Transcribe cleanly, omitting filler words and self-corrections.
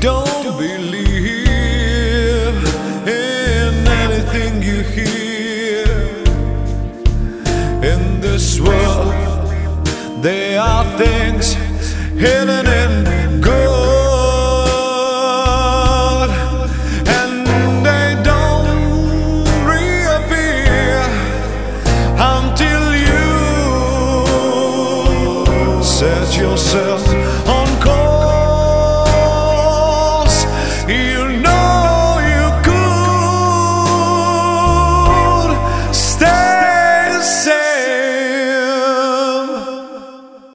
Don't believe in anything you hear. In this world, there are things hidden in